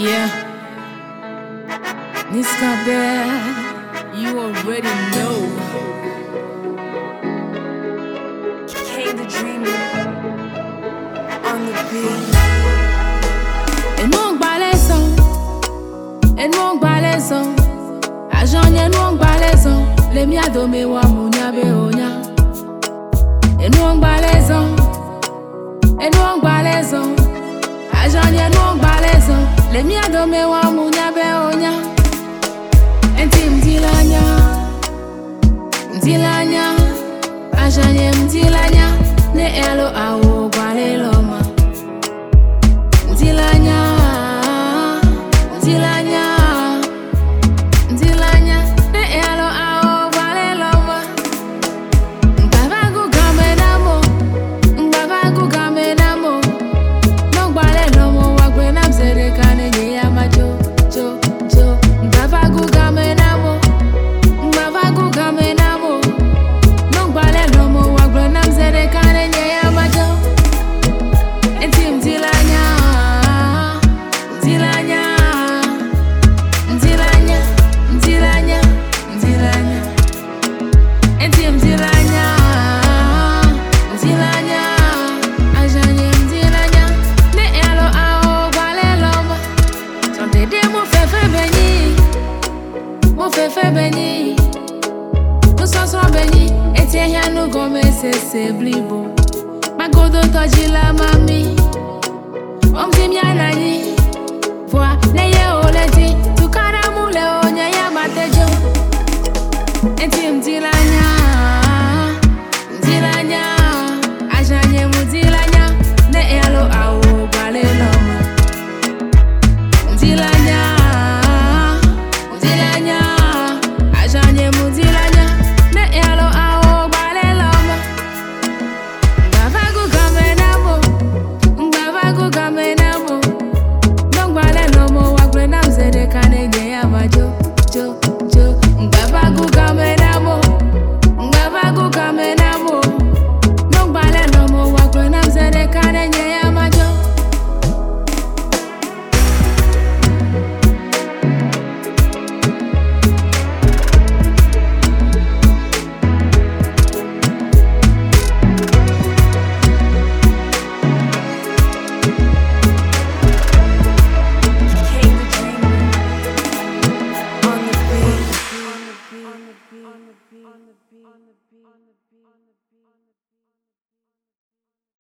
Yeah, Niska Bear, you already know. K the Dreamer on the beat. Enwong baleson, ajonye enwong baleson, le mi adome wa munya be onya. Enwong baleson, ajonye enwong baleson, le mi adome wa munya be onya. Enti mtilanya, ajonye mtilanya, ne elo awo baleloma. Mtilanya, ne elo awo baleloma. Mbabagu gamenamo, no balelomo wagwe namzere kane nyama jo. Mbabagu gamenamo, no balelomo wagwe namzere kane nyama jo. Enti mtilanya. Fefe beni, no sosro beni, etie no gome se blibo. Magodo tojila mami, omzi mianani, voa neye oledi, tukara mule